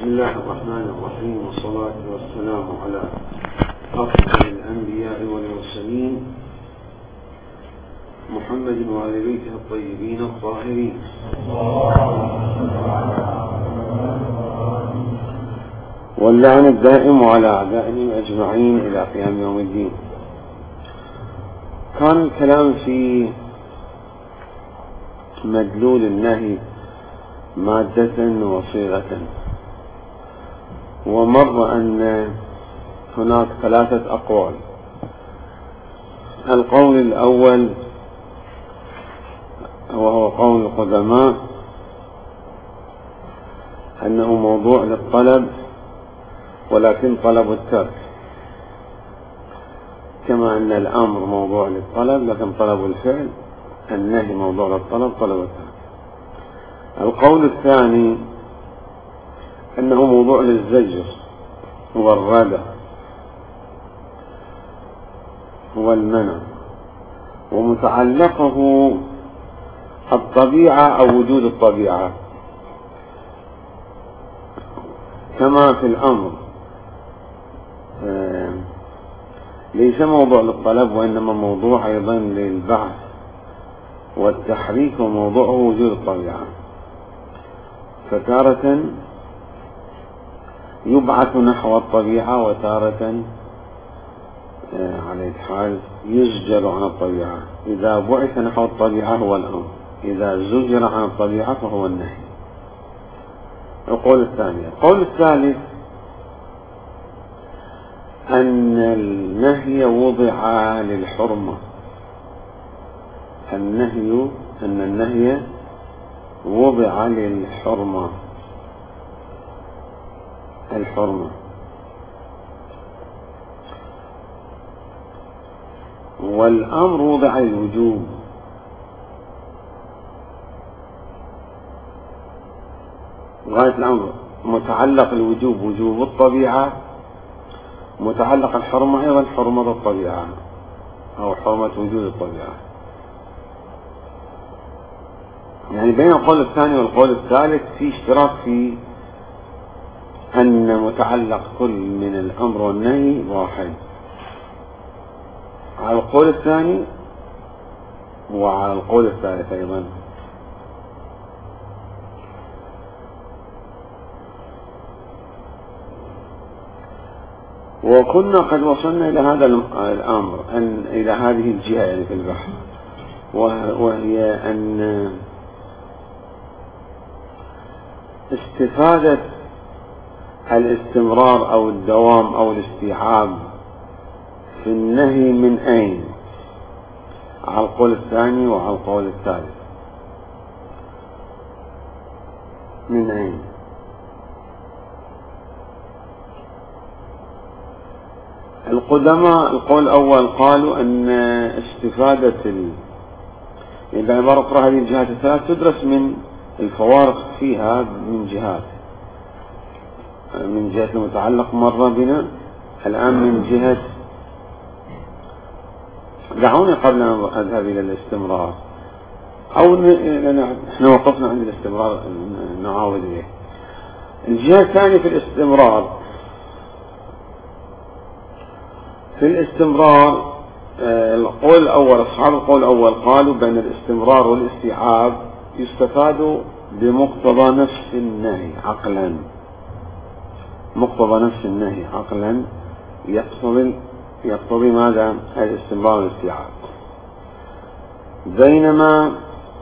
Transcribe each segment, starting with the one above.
بسم الله الرحمن الرحيم، والصلاة والسلام على أفضل الأنبياء والمرسلين محمد وعلى بيته الطيبين الطاهرين. واللعن الدائم على أعدائهم أجمعين إلى قيام يوم الدين. كان الكلام في مدلول النهي مادة وصيغة، ومر أن هناك ثلاثة أقوال. القول الأول وهو قول القدماء أنه موضوع للطلب، ولكن طلب الترك، كما أن الأمر موضوع للطلب لكن طلب الفعل، النهي موضوع للطلب طلب الترك. القول الثاني أنه موضوع للزجر والردع والمنع، ومتعلقه الطبيعة أو وجود الطبيعة، كما في الأمر ليس موضوع للطلب وإنما موضوع أيضا للبعث والتحريك، وموضوعه وجود الطبيعة. فتارة يبعث نحو الطبيعة، وتارة على الحال يزجر عن الطبيعة. إذا بعث نحو الطبيعة هو الأمر، إذا زجر عن الطبيعة فهو النهي. القول الثاني. القول الثالث أن النهي وضع للحرمة، أن النهي وضع للحرمة، والأمر وضع للوجوب. غاية الأمر متعلق الوجوب وجوب الطبيعة، متعلق الحرمة أيضا حرمة الطبيعة أو حرمة وجود الطبيعة. يعني بين القول الثاني والقول الثالث في اشتراك في أن متعلق كل من الأمر والنهي واحد، على القول الثاني وعلى القول الثالث أيضا. وكنا قد وصلنا إلى هذا الأمر، إلى هذه الجهة يعني في البحث، وهي أن استفادة الاستمرار أو الدوام أو الاستيعاب في النهي من أين؟ على القول الثاني وعلى القول الثالث. من أين؟ القدماء القول الأول قالوا أن استفادة إذا عبارة أخرى هذه الجهات الثلاث تدرس من الفوارق فيها من جهة المتعلق مر بنا الآن، من جهة دعوني قبل أن أذهب إلى الاستمرار، أو نحن وقفنا عند الاستمرار نعاود إليه. الجهة الثانية في الاستمرار القول الأول، أصحاب القول الأول قالوا بأن الاستمرار والاستيعاب يستفاد بمقتضى نفس النهي عقلا. مقتضى نفس النهي عقلا يقتضي ماذا؟ الاستمرار والاستيعاب. بينما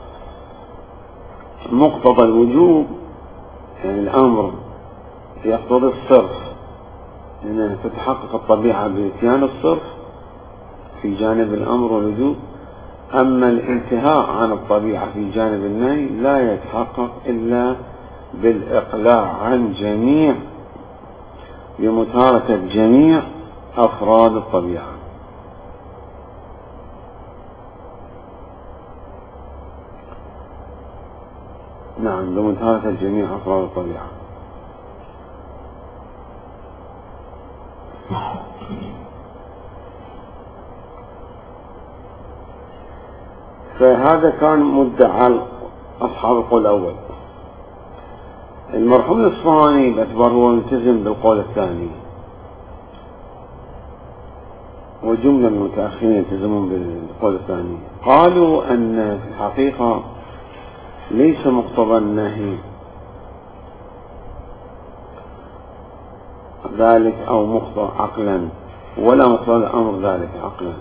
مقتضى الوجوب يعني الأمر يقتضي الصرف، لأن تتحقق الطبيعة بإتيان الصرف في جانب الأمر والوجوب، أما الانتهاء عن الطبيعة في جانب النهي لا يتحقق إلا بالإقلاع عن بمتاركة جميع أفراد الطبيعة. نعم، بمتاركة جميع أفراد الطبيعة. فهذا كان مدعى أصحاب القول الأول. المرحوم الإصفهاني باعتبار هو ملتزم بالقول الثاني، وجملة من المتأخرين يلتزمون بالقول الثاني، قالوا أن في الحقيقة ليس مقتضى النهي ذلك أو مخطئ عقلا، ولا مقتضى الأمر ذلك عقلا،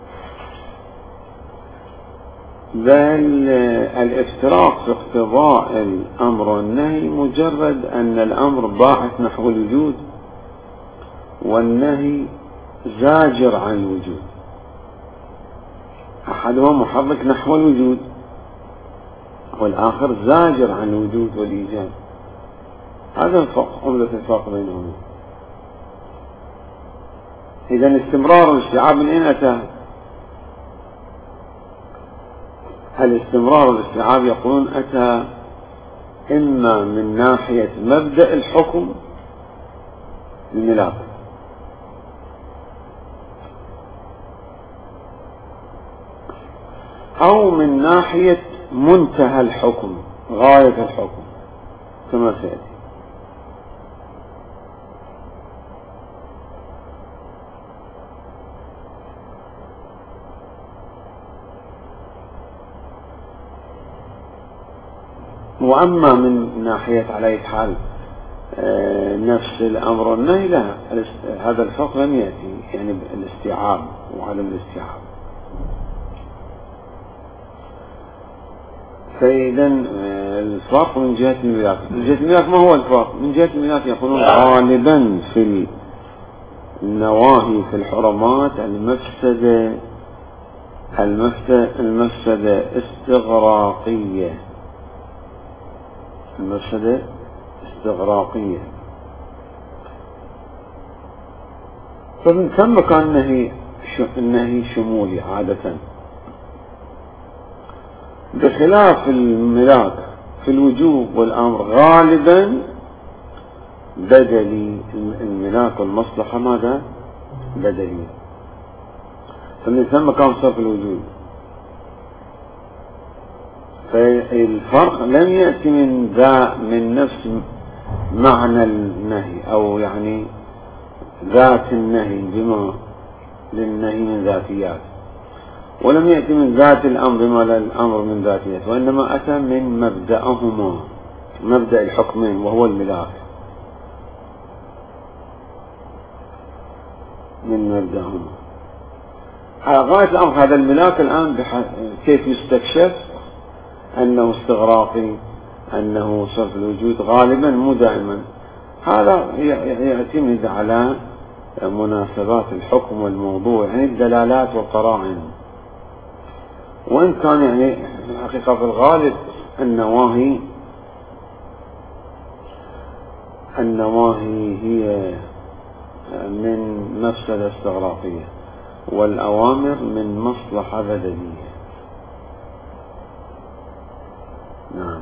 بل الافتراق في اقتضاء الأمر والنهي مجرد أن الأمر باحث نحو الوجود والنهي زاجر عن الوجود، أحدهما محرك نحو الوجود والآخر زاجر عن الوجود والإيجاد. هذا الفرق، عملة الفرق بينهما. إذا استمرار الاستيعاب من أين أتى؟ الاستمرار والاستيعاب يقولون أتى إما من ناحية مبدأ الحكم الملاك، أو من ناحية منتهى الحكم، غاية الحكم، كما سيأتي. وأما من ناحية على أي حال نفس الأمر والنهي، لا، هذا الفرق لم يأتي، يعني الاستيعاب وعدم الاستيعاب. فإذا الفرق من جهة الملاك. من جهة الملاك ما هو الفرق؟ من جهة الملاك يقولون غالبا في النواهي في الحرمات المفسدة استغراقية، المفسدة استغراقية، فمن ثم كان النهي شمولي عادة، بخلاف الملاك في الوجوب والأمر غالبا بدلي. الملاك والمصلحة ماذا؟ بدلي، فمن ثم كان صرف الوجود. فالفرق لم يأتي من نفس معنى النهي، أو يعني ذات النهي بما للنهي من ذاتيات، ولم يأتي من ذات الأمر بما للأمر من ذاتيات، وإنما أتى من مبدأهما، مبدأ الحكمين وهو الملاك، من مبدأهما. على غاية الأمر هذا الملاك الآن كيف يستكشف أنه استغراقي، أنه صرف الوجود غالبا مو دائما. هذا يعتمد على مناسبات الحكم والموضوع، يعني الدلالات والقرائن، وإن كان يعني في الحقيقة في الغالب النواهي هي من مفسدة استغراقية، والأوامر من مصلحة بدنية. نعم.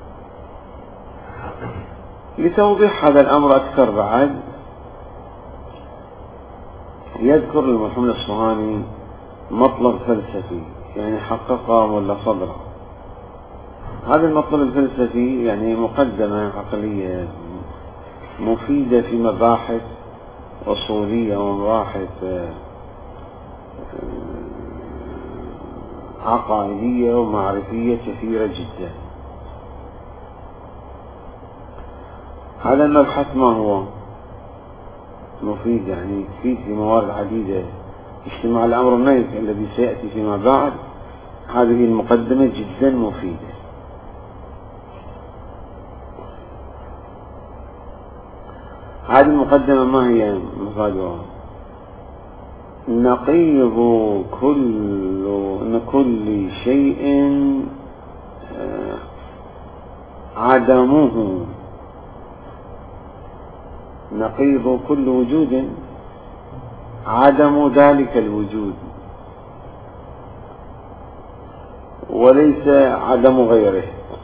لتوضيح هذا الأمر أكثر بعد يذكر المرحوم الإصفهاني مطلب فلسفي، يعني حققه ولا صدره. هذا المطلب الفلسفي يعني مقدمة عقلية مفيدة في مباحث أصولية ومباحث عقائدية ومعرفية كثيرة جدا. هذا المبحث ما هو مفيد، يعني يفيد في موارد عديدة، اجتماع الأمر والنهي الذي سيأتي فيما بعد. هذه المقدمة جدا مفيدة. هذه المقدمة ما هي مفادها؟ نقيض كل شيء عدمه، نقيض كل وجود عدم ذلك الوجود، وليس عدم غيره.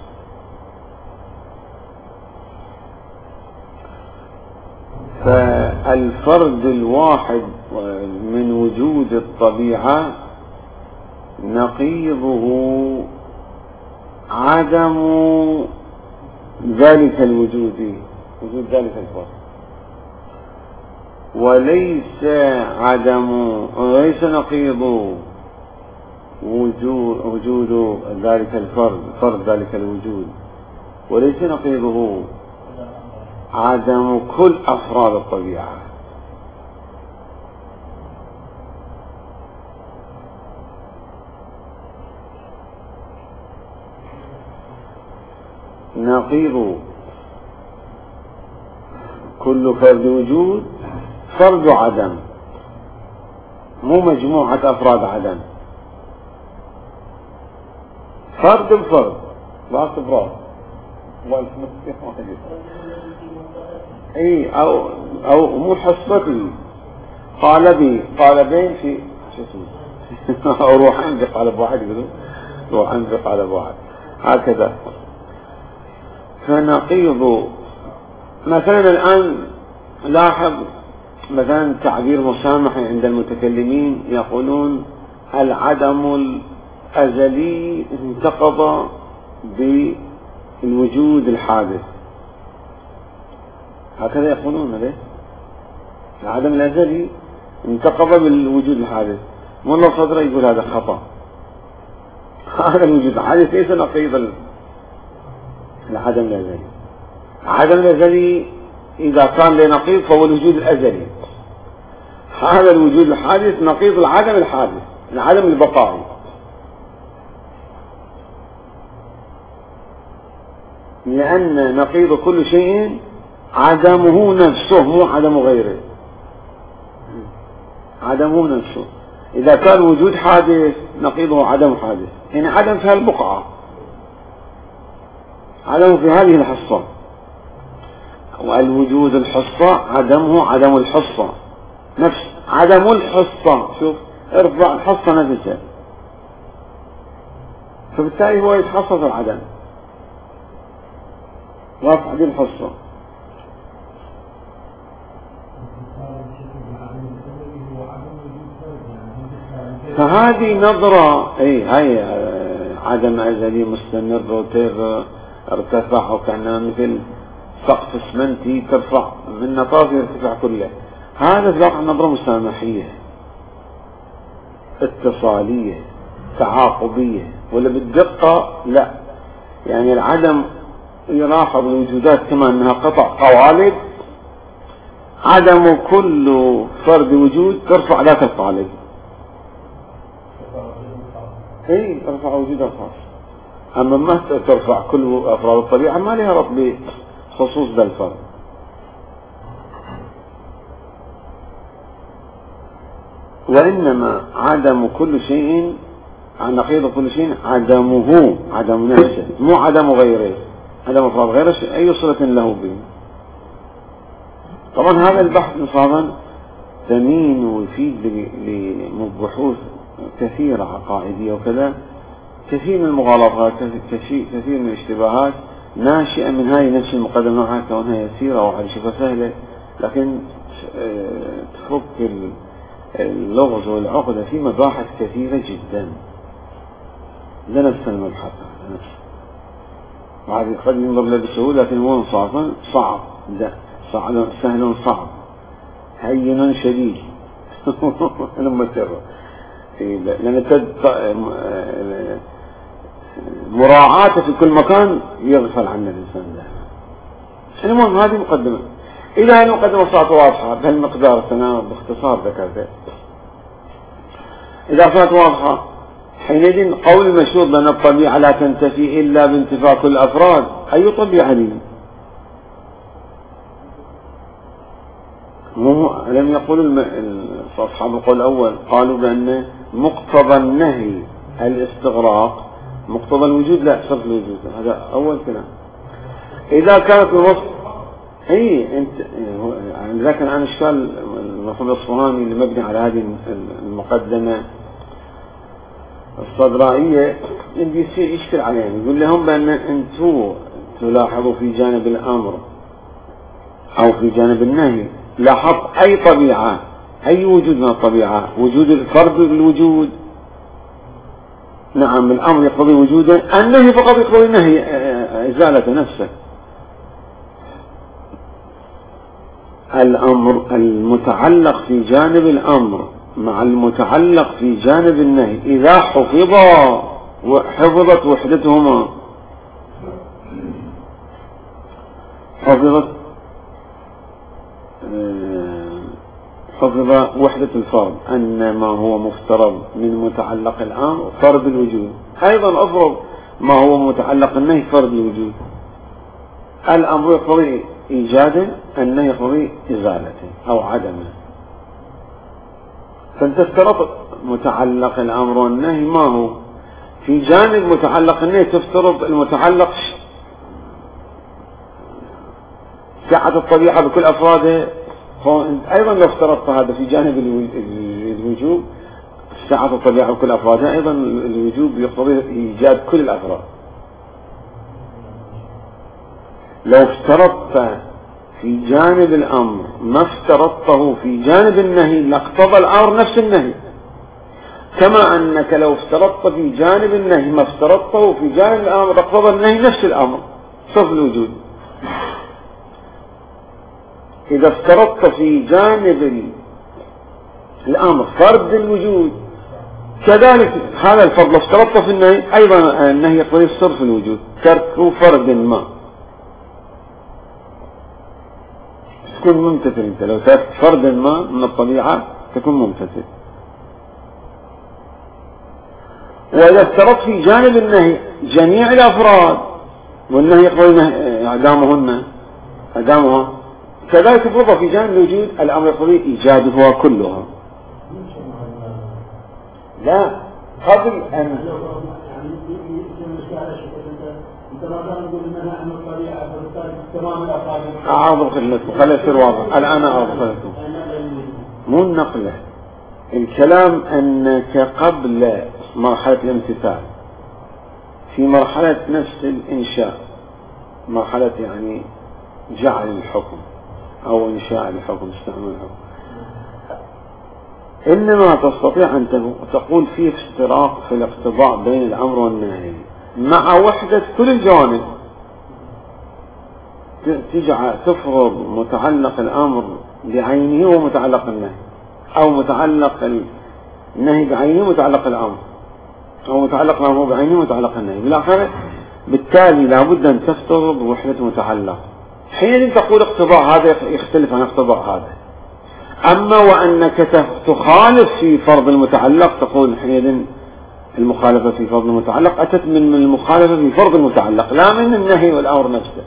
فالفرد الواحد من وجود الطبيعة نقيضه عدم ذلك الوجود، وجود ذلك الفرد، وليس وليس نقيض وجود ذلك الفرد، فرد ذلك الوجود، وليس نقيضه عدم كل أفراد الطبيعة. نقيض كل فرد وجود فرد عدم، مو مجموعة أفراد عدم، فرد بفرد لا أفراد. اي او مو حصتي قالبين في شو اسمه او روحان بقالب واحد، يقولون روحان بقالب واحد هكذا. فنقيض مثلا الآن لاحظ مثلا تعبير مسامحي عند المتكلمين، يقولون العدم الأزلي انتقض بالوجود الحادث، هكذا يقولون ليه؟ العدم الأزلي انتقض بالوجود الحادث. ملا صدره يقول هذا خطأ، هذا الوجود الحادث ليس نقيض العدم الأزلي. العدم الأزلي إذا كان لنقيض فهو الوجود الأزلي، هذا الوجود الحادث نقيض العدم الحادث، العدم البقائي. لأن نقيض كل شيء عدمه نفسه، مو عدم غيره، عدمه نفسه. إذا كان وجود حادث نقيضه عدم حادث، يعني عدم في هالبقعة، عدم في هذه الحصة. والوجود الحصة عدمه عدم الحصة، نفس عدم الحصة. شوف ارفع الحصة نفسها، فبالتالي هو يتحصص العدم، رفع دي الحصة. فهذه نظرة هاي عدم أزلي مستمر وتر ارتفع، وكان مثل سقف اسمنتي ترفع من نطاف يرتفع كله. هذا في واقع نظرة مسامحية اتصالية تعاقبية، ولا بالدقة لا، يعني العدم يلاحظ الوجودات كما انها قطع قوالب، عدم كل فرد وجود ترفع ذاك القالب، ترفع وجودها خاص. اما ما ترفع كل افراد الطبيعة، ما لها رب بخصوص ذا الفرد. وإنما عدم كل شيء، عن نقيض كل شيء عدمه، عدم نفسه، مو عدم غيره، عدم أفراد غيره أي صلة له به. طبعا هذا البحث نصابا ثمين ويفيد لبحوث كثيرة عقائدية وكذا، كثير من المغالطات، كثير من الاشتباهات ناشئة من هاي نفس المقدمة، معها كونها يسيرة وحرشفة سهلة، لكن تفك اللغز والعقدة في مباحث كثيرة جدا. لنفس المبحث بعد قد ينظر له بسهولة، لكن هو صعب، سهل صعب، هين شديد لما ترى لأن مراعاته في كل مكان يغفل عنه الإنسان ده. المهم هذه مقدمة. إذا هذه المقدمة صارت واضحة بهالمقدار، أنا باختصار ذكرت. إذا صارت واضحة حينئذ قول المشروط بأن الطبيعة لا تنتفي إلا بانتفاء كل الأفراد، أي طبيعة دي؟ لم يقول أصحاب القول الأول، قالوا بأن مقتضى النهي الاستغراق، مقتضى الوجود لا صرف الوجود، هذا أول كلام. إذا كانت الوصف انت ذاك الآن اشكال المفهوم الأصفهاني اللي مبني على هذه المقدمة الصدرائية اللي يصير يشكل عليهم، يقول لهم بأن انتوا تلاحظوا في جانب الأمر أو في جانب النهي لاحظ أي طبيعة، أي وجود من الطبيعة، وجود الفرد الوجود، نعم الأمر يقتضي وجوده، النهي فقط يقتضي النهي إزالة نفسه، الأمر المتعلق في جانب الأمر مع المتعلق في جانب النهي إذا حفظت وحدتهما، حفظ وحدة الفرد، أن ما هو مفترض من متعلق الأمر فرض الوجود، أيضا أفرض ما هو متعلق النهي فرض الوجود. الأمر يقضي إيجاده، النهي يقضي إزالته أو عدمه. فأنت افترض متعلق الأمر والنهي ما هو في جانب متعلق النهي، تفترض المتعلق سعة الطبيعة بكل أفرادها، أيضا لو افترضت هذا في جانب الوجوب، سعة الطبيعة بكل أفرادها، أيضا الوجوب يقتضي إيجاد كل الأفراد. لو افترضت في جانب الأمر ما افترضته في جانب النهي لاقتضى الأمر نفس النهي، كما أنك لو افترضت في جانب النهي ما افترضته في جانب الأمر لاقتضى النهي نفس الأمر صف الوجود. إذا افترضت في جانب الأمر فرد الوجود كذلك هذا الفرد لو افترضت في النهي أيضا النهي يقضي صرف الوجود، ترك فرد ما تكون ممتثل. انت لو ترك فرد ما من الطبيعة تكون ممتثل. وإذا افترضت في جانب النهي جميع الأفراد والنهي يقضي أعدامها كذلك تفرض في جانب الوجود الأمر يقضي إيجادها كلها. لا قبل أن أعاض خلته خلي يصير واضح الآن. أعاض خلته مو النقلة، الكلام أنك قبل مرحلة الامتثال في مرحلة نفس الإنشاء، مرحلة يعني جعل الحكم أو إنشاء الحكم، استعمال الحكم، إنما تستطيع أن تقول فيه افتراق في الاقتضاء بين الأمر والنهي مع وحدة كل الجوانب. تفرض متعلق الأمر بعينه ومتعلق النهي، أو متعلق النهي بعينه ومتعلق الأمر، أو متعلق الأمر بعينه ومتعلق النهي بالآخر. بالتالي لابد أن تفترض وحدة متعلق. حين تقول اقتضاء هذا يختلف عن اقتضاء هذا. أما وأنك تخالف في فرض المتعلق تقول حينئذ المخالفة في فرض المتعلق أتت من المخالفة في فرض المتعلق لا من النهي والأمر نفسه.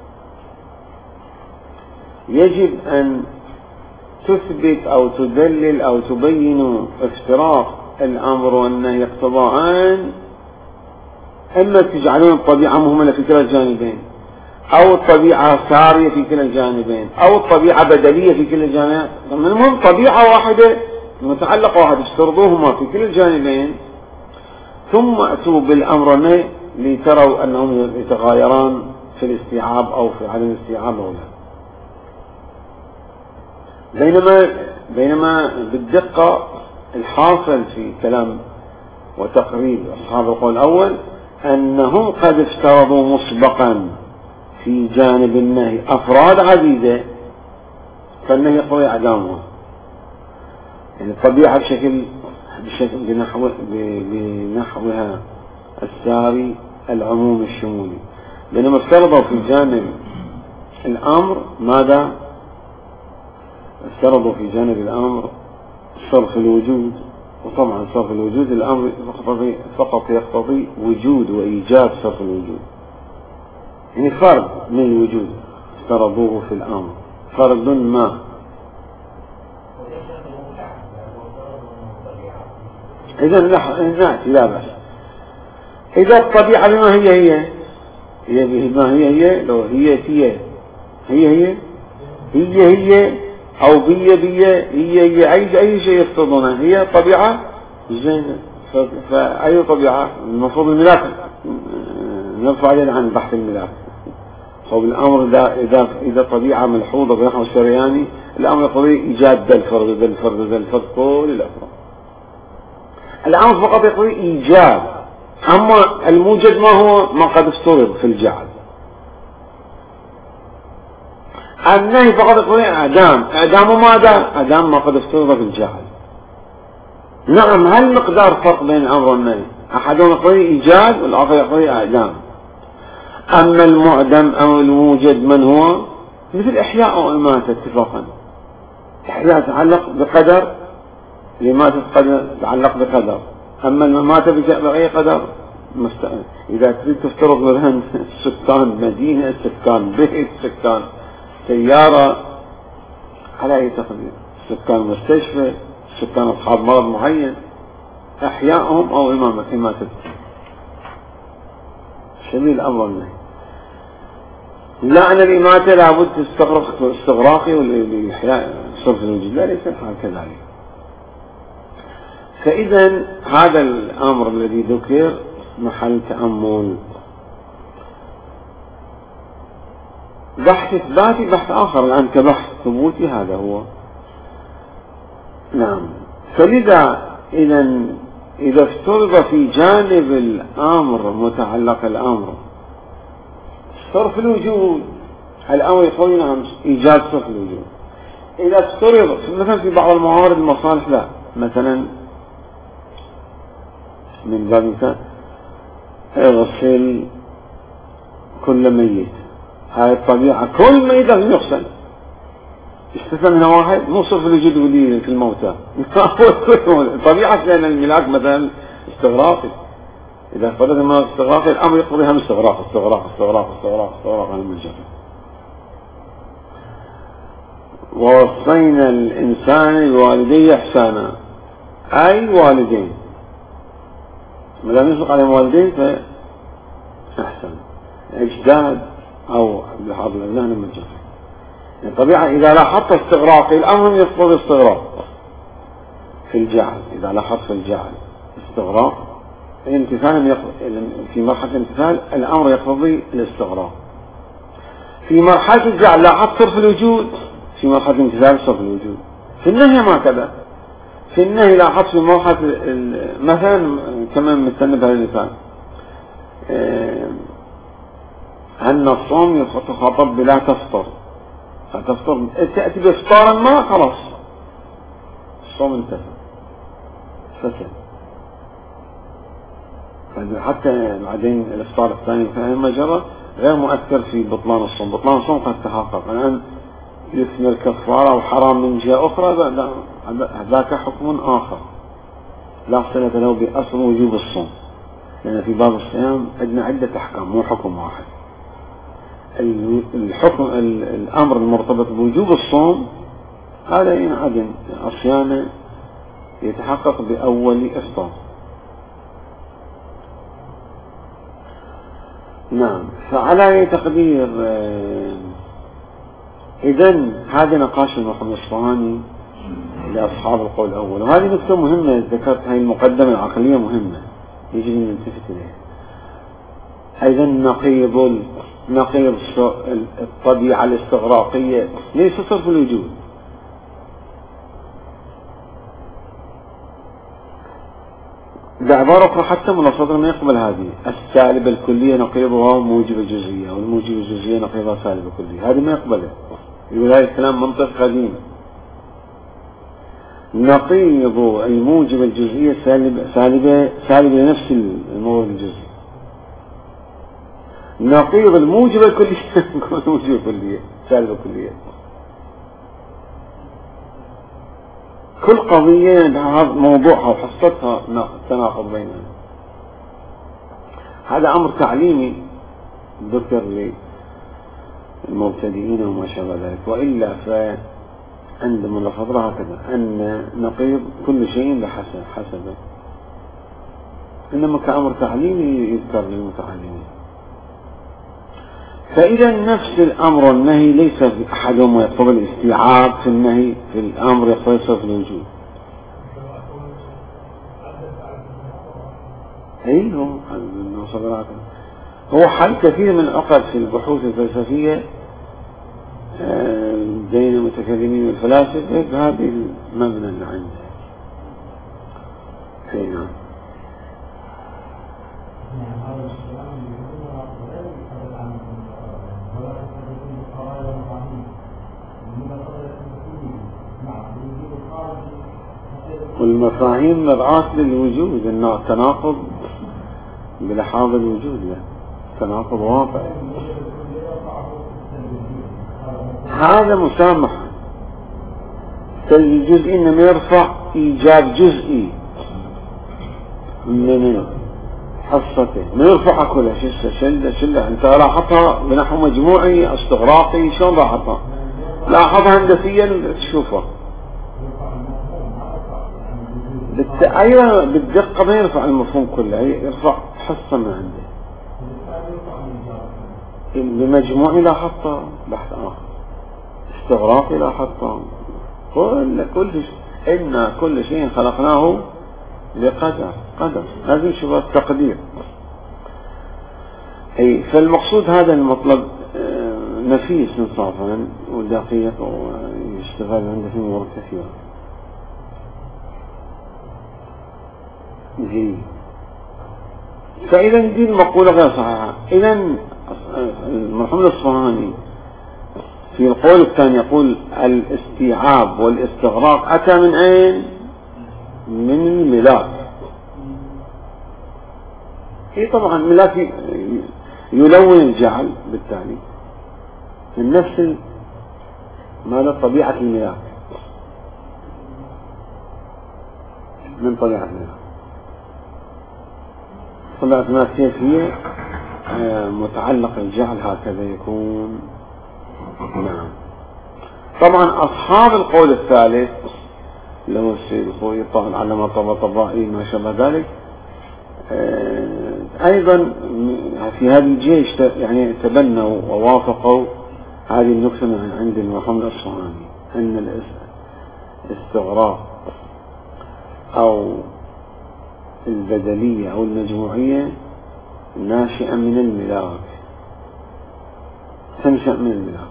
يجب أن تثبت أو تدلل أو تبين افتراق الأمر والنهي اقتضاءان، إما تجعلون الطبيعة مهملة في كلا الجانبين، أو الطبيعة سارية في كلا الجانبين، أو الطبيعة بدلية في كلا الجانبين. المهم طبيعة واحدة متعلقة واحدة تفترضوهما في كلا الجانبين، ثم أتوا بالأمر والنهي لتروا أنهم يتغايران في الاستيعاب أو في عدم الاستيعاب أو لا. بينما بالدقة الحاصل في كلام وتقريب أصحاب القول الأول أنهم قد افترضوا مسبقا في جانب النهي أفراد عديدة، فالنهي يقضي أعدامها، يعني الطبيعة بنحوها الساري العموم الشمولي. بينما افترضوا في جانب الأمر ماذا؟ افترضوا في جانب الأمر صرف الوجود، وطبعا صرف الوجود الأمر فقط يقتضي وجود وإيجاد صرف الوجود، يعني فرد من الوجود افترضوه في الأمر فرد ما. إذا نأتي لا بأس. إذا الطبيعة بما هي بما هي لو هي أو هي أي شيء يفترضونه هي طبيعة زين. فأي طبيعة المفروض الملاك نرفع علينا عن بحث الملاك. فبالأمر إذا طبيعة ملحوظة بنحو الشرياني الأمر يقضي إيجاد ذا الفرد كل الأفراد. الأمر فقط يقضي إيجاد، أما الموجد ما هو ما قد افترض في الجعل. النهي فقط يقتضي إعدام ماذا؟ إعدام ما قد افترض في الجهل. نعم، هل مقدار فرق بين الأمر والنهي؟ أحدهم يقتضي إيجاد والآخر يقتضي إعدام. أما المعدم أو الموجد من هو؟ مثل إحياء أو إماتة اتفاقا. إحياء يتعلق بقدر، الإماتة تتعلق بقدر، أما المماتة بغير قدر. إذا تريد تفترض مثلا سكان مدينة، سكان بيت، سكان سيارة، على أي تقدير، سكان مستشفى، سكان أصحاب مرض معين، أحياءهم أو إماتتهم، سبيل الأمر النهي. لا أن الإماتة لابد استغراقي والإحياء صرف الوجود، لا، ليس الحال كذلك. فإذا هذا الأمر الذي ذكر محل تأمل. بحث إثباتي بحث آخر الآن كبحث ثبوتي، هذا هو. نعم. فلذا إذا افترض في جانب الأمر متعلق الأمر صرف الوجود، الأمر يقول نعم إيجاد صرف الوجود. إذا افترض مثلا في بعض الموارد المصالح، لا، مثلا من باب مثال اغسل كل ميت، هاي الطبيعة كل ميت لازم يغسل، استثنى منها واحد، مو صرف الوجود ولي في الموتى طبيعة، لأن الملاك مثلا استغراقي. إذا فرضنا ما استغراقي، الأمر يقضي هم استغراق عن المجرد. ووصينا الإنسان بوالديه إحسانا، أي والدين، ما دام يطلق عليهم والدين فأحسن، أجداد أو بحاضر الأذهان المجرد. يعني طبيعة إذا لاحظت استغراقي، الأمر يقتضي استغراق في الجعل. إذا لاحظت في الجعل استغراق، الامتثال في مرحلة الامتثال الأمر يقتضي الاستغراق. في مرحلة الجعل لاحظت صرف الوجود، في مرحلة الامتثال صرف الوجود. في النهي ما كذا، في النهي لاحظت في مرحلة مثلا كمان مثلنا بهذا المثال أن الصوم يخاطب بلا تفطر، فتفطر تأتي بإفطارا ما، خلاص الصوم انتهى فسد. حتى بعدين الإفطار الثاني في المجرة غير مؤثر في بطلان الصوم. بطلان الصوم قد تحقق، الآن يثمر كفارة وحرام من جهة أخرى، ذاك حكم آخر لا صلة له بأصل وجوب الصوم، لأن في باب الصيام عندنا عدة أحكام مو حكم واحد. الحكم الأمر المرتبط بوجوب الصوم هذا ينعدم، الصيام يتحقق بأول إفطار. نعم. فعلى تقدير إذن هذا نقاش المحمد الصهاني لأصحاب القول الأول، وهذه نقطة مهمة ذكرت، هذه المقدمة العقلية مهمة يجب أن نلتفت إليها. أيضا نقيض الطبيعة الاستغراقية ليس صرف الوجود. بعبارة أخرى حتى من الصدر ما يقبل هذه السالبة الكلية نقيضها موجب الجزئية، والموجب الجزئية نقيضها سالبة كلية، هذه ما يقبله. يقول هذا الكلام منطق قديم. نقيض الموجب الجزئية سالبة لنفس الموجب الجزئي. نقيض الموجب الكلية موجب الكلية سالبة كلية. كل قضية موضوعها وحصتها تناقض بينها. هذا أمر تعليمي ذكر للمبتدئين وما شابه ذلك، وإلا فعندما نفضلها هكذا أن نقيض كل شيء بحسبه، إنما كأمر تعليمي يذكر للمتعلمين. فإذا نفس الأمر والنهي ليس في أحدهم يقتضي الاستيعاب في النهي، في الأمر يقتضي صرف الوجود. أيوه هو حل كثير من العقد في البحوث الفلسفية بين المتكلمين والفلاسفة بهذه المبنى اللي عنده. نعم. والمفاهيم مرآة للوجود، إنه تناقض بلحاظ الوجود، له تناقض واقع. هذا مسامحة. سلب الجزئي إنما يرفع إيجاب جزئي من حصته، ما يرفع كلها. شلة أنت لاحظها بنحو مجموعي استغراقي، شلون لاحظها؟ لاحظها هندسيا تشوفها أيضا بالدقة، ما يرفع المفهوم كله، يرفع حصة من عنده. بمجموعي لاحظتها بحث آخر، استغراقي لاحظتها، كل شيء. إن كل شيء خلقناه لقدر، قدر لازم نشوف التقدير. أي فالمقصود هذا المطلب نفيس انصافا ودقيق، ويشتغل عنده في امور كثيره. جيد. فاذا دي المقوله غير صحيحه. اذا محمد الصهاني في القول الثاني يقول الاستيعاب والاستغراق اتى من اين؟ من الملاك. هي طبعا الملاك يلون الجعل بالتالي من نفس ماذا طبيعة الملاك، من طبيعة الملاك. طبيعة الملاك كيف هي متعلق الجعل هكذا يكون. نعم. طبعا أصحاب القول الثالث اللي هو السيد الخوي طبعا علم طبائي ما شابه ذلك، أيضا في هذه الجهة يعني تبنوا ووافقوا هذه النكتة من عند محمد الصهاني، أن الاستغراق أو البدلية أو المجموعية ناشئة من الملاك، تنشأ من الملاك.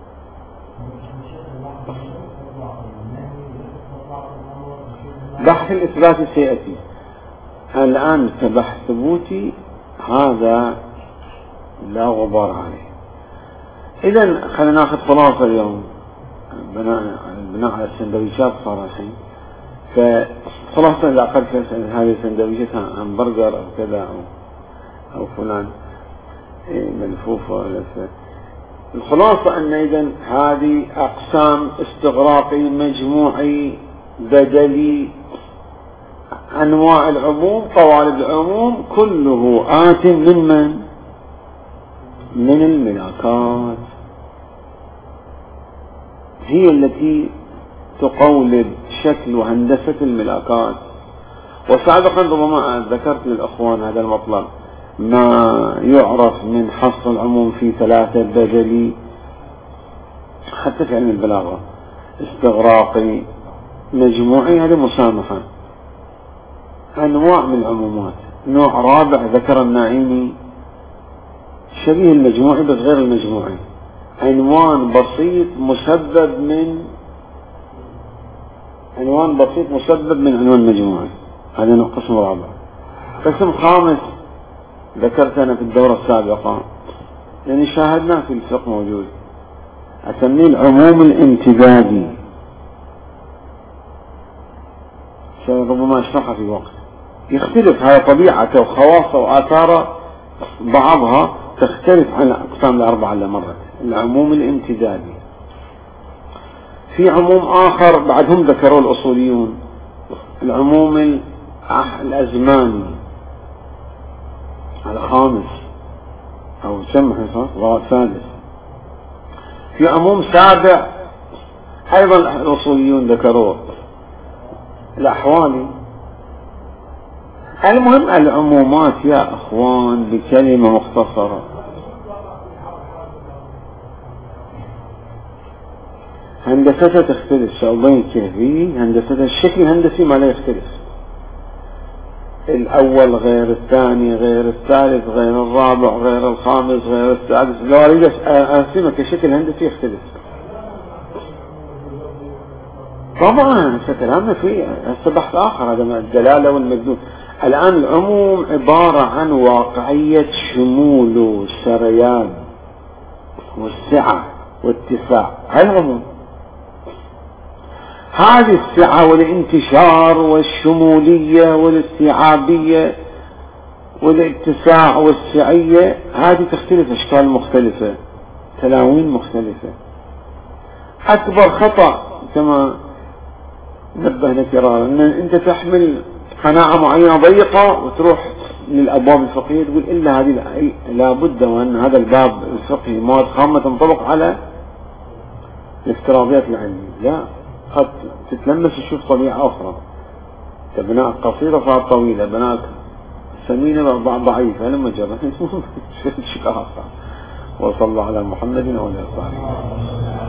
بحث الإثبات سيأتي الآن كبحث ثبوتي، هذا لا غبار عليه. إذن خلينا ناخذ خلاصة اليوم بناء على السندويشات صار الحين. فخلاصة إذا أقل هذه السندويشات عن برجر أو كذا أو فلان ملفوفة. الخلاصة أن إذن هذه أقسام استغراقي مجموعي بدلي أنواع العموم طوالب العموم كله آت من الملاكات، هي التي تقولب شكل وهندسة الملاكات. وسابقا ربما ذكرت للأخوان هذا المطلب، ما يعرف من حصر العموم في ثلاثة بدلي حتى في علم البلاغة، استغراقي مجموعي، هذه مسامحة، أنواع من العمومات. نوع رابع ذكر النعيمي شبيه المجموعي بس غير المجموعي، عنوان بسيط مسبب من عنوان مجموعي، هذا قسم رابع. قسم خامس ذكرت أنا في الدورة السابقة، يعني شاهدنا في الفقه موجود، أسميه العموم الامتدادي، ربما أشرحها في وقت. يختلف هذا طبيعته وخواصه وآثاره، بعضها تختلف عن الأقسام الأربعة اللي مرت. العموم الامتدادي. في عموم آخر بعدهم ذكروا الأصوليون، العموم الأزماني الخامس أو سمح سادس. في عموم سابع أيضا الأصوليون ذكروه، الأحوالي. المهم العمومات يا أخوان بكلمة مختصرة، هندستها تختلف، شعوبين كيفية هندستها، الشكل الهندسي ما لا يختلف، الأول غير الثاني غير الثالث غير الرابع غير الخامس غير السادس. لو أريد أرسمه كشكل هندسي يختلف طبعا. كلامنا فيه بحث آخر، هذا الدلالة والمجنون. الآن العموم عبارة عن واقعية شمول وسريان والسعة واتساع، هاي العموم. هذه السعة والانتشار والشمولية والاستيعابية والاتساع والسعية هذه تختلف أشكال مختلفة، تلاوين مختلفة. أكبر خطأ كما نبهنا كرارا أن أنت تحمل قناعة معينة ضيقة وتروح للأبواب الفقهية تقول إلا هذه لابد وأن هذا الباب الفقهي مواد خامة تنطبق على الافتراضيات العلمية. لا، قد تتلمس تشوف طبيعة أخرى، بناء قصيرة فهي طويلة، بناء سمينة ضعيفة، لما جرى شيء آخر. وصلى الله على محمد وعلى آله وصحبه.